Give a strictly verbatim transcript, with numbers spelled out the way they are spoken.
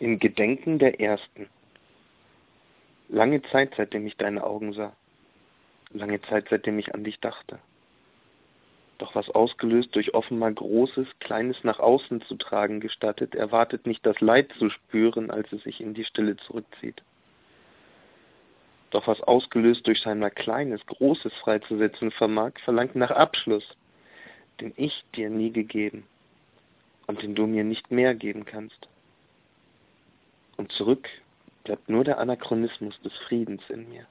In Gedenken der Ersten. Lange Zeit, seitdem ich deine Augen sah. Lange Zeit, seitdem ich an dich dachte. Doch was ausgelöst durch offenbar Großes, Kleines nach außen zu tragen gestattet, erwartet nicht das Leid zu spüren, als es sich in die Stille zurückzieht. Doch was ausgelöst durch scheinbar Kleines, Großes freizusetzen vermag, verlangt nach Abschluss, den ich dir nie gegeben und den du mir nicht mehr geben kannst. Und zurück bleibt nur der Anachronismus des Friedens in mir.